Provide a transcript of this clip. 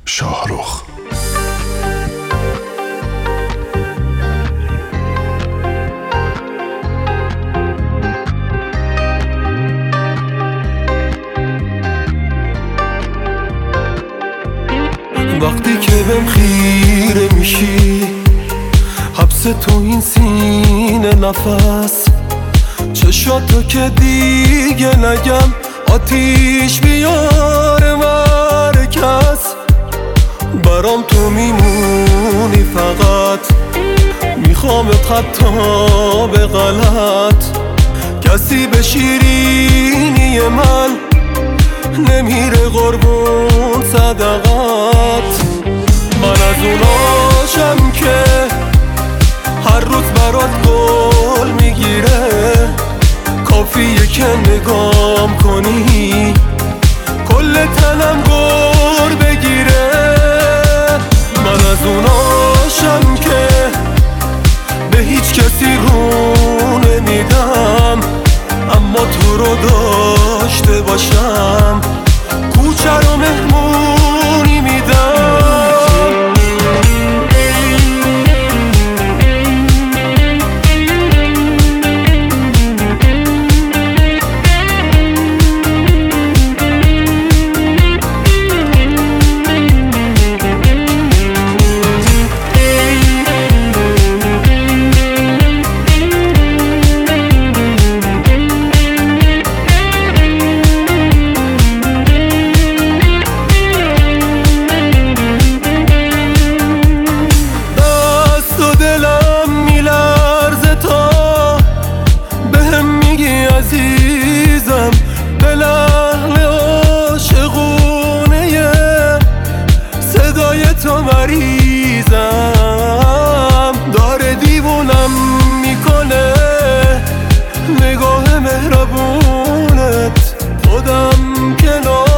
شاهرخ. وقتی که بهم خیره میشی، حبس تو این سینه نفس، چشاتو که دیگه نگم آتیش بیاره مرکز. برام تو میمونی فقط، میخوامت حتی به غلط. کسی به شیرینی من نمیره قربون صدقات. من از اوناشم که هر روز برات گل میگیره، کافیه که نگام کنی کل تنم گر بگیره. من از اوناشم که به هیچ کسی رو نمیدم، اما تو رو داشته باشم کوچه رو مهمونی میدم. عزیزم به لحن عاشقونه صدای تو مریضم، داره دیوونم میکنه نگاه مهربونت. خودم کنار